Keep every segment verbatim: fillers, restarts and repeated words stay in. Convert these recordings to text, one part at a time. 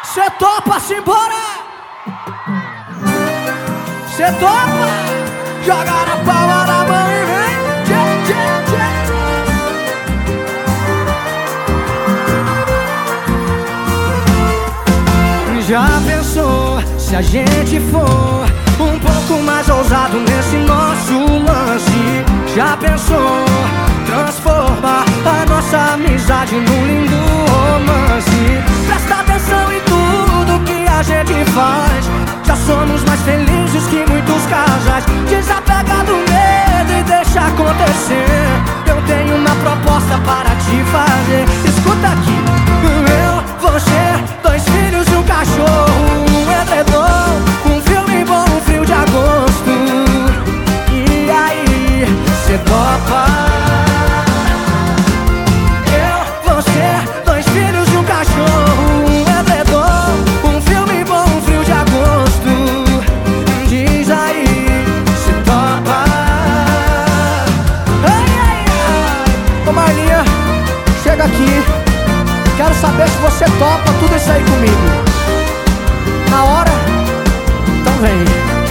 Cê topa, simbora! Cê topa! Joga na palma da mão e vem! Tchê, tchê, tchê. Já pensou se a gente for um pouco mais ousado nesse nosso lance? Já pensou transformar a nossa amizade num lindo romance? Presta atenção em tudo que a gente faz. Já somos mais felizes que muitos casais. Desapega do medo e deixa acontecer. Eu tenho uma proposta para te fazer. Escuta aqui. Eu, você, dois filhos e um cachorro, um edredom, um filme bom, um frio de agosto. E aí, cê topa? Eu, você, dois filhos e um cachorro, um edredom, um filme bom, um frio de agosto. Diz aí, cê topa? Ai, ai, ai. Ô Marlinha, chega aqui. Quero saber se você topa tudo isso aí comigo. Na hora? Então vem.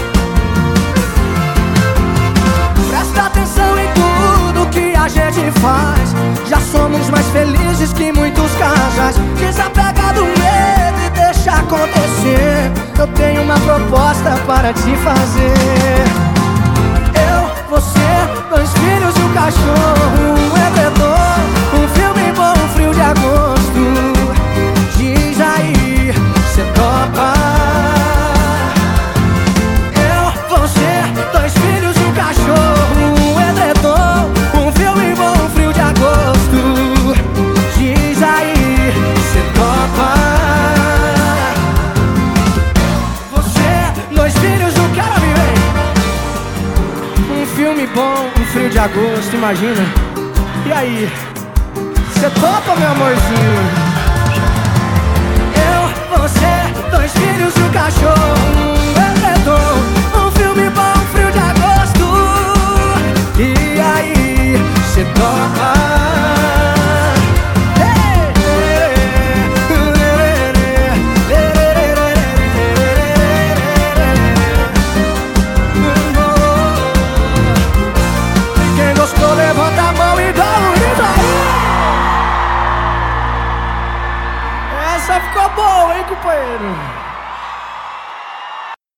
Presta atenção em tudo que a gente faz. Já somos mais felizes que muitos casais. Desapega do medo e deixa acontecer. Eu tenho uma proposta para te fazer. Eu, você, dois filhos e um cachorro, um edredom, um filme bom, um frio de agosto. Diz aí, cê topa? Eu, você, dois filhos e um cachorro, um edredom, um filme bom, um frio de agosto. Diz aí, cê topa? Você, dois filhos, um cara vem. Um filme bom, um frio de agosto, imagina. E aí, cê topa, meu amorzinho? Você, dois filhos e um cachorro, um edredom, um filme bom, um frio de agosto. E aí, cê topa? Quem gostou, levanta a mão e dá um grito aí. Essa ficou boa, hein, companheiro?